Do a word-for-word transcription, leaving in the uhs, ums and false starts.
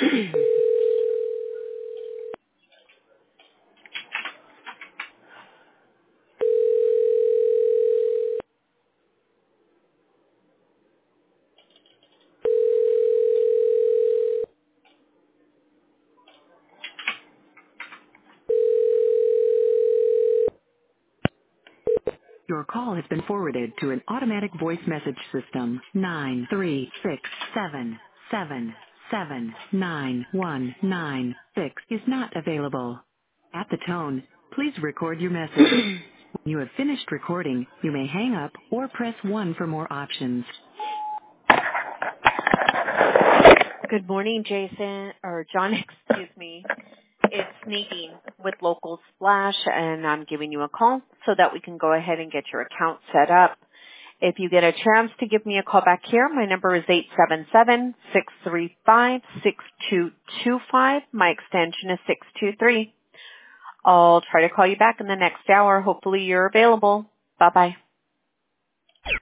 Your call has been forwarded to an automatic voice message system. nine three six seven seven seven nine one nine six is not available. At the tone, please record your message. When you have finished recording, you may hang up or press one for more options. Good morning, Jason, or John, excuse me. It's Nadine with Local Splash, and I'm giving you a call so that we can go ahead and get your account set up. If you get a chance to give me a call back here, my number is eight seven seven, six three five, six two two five. My extension is six two three. I'll try to call you back in the next hour. Hopefully you're available. Bye-bye.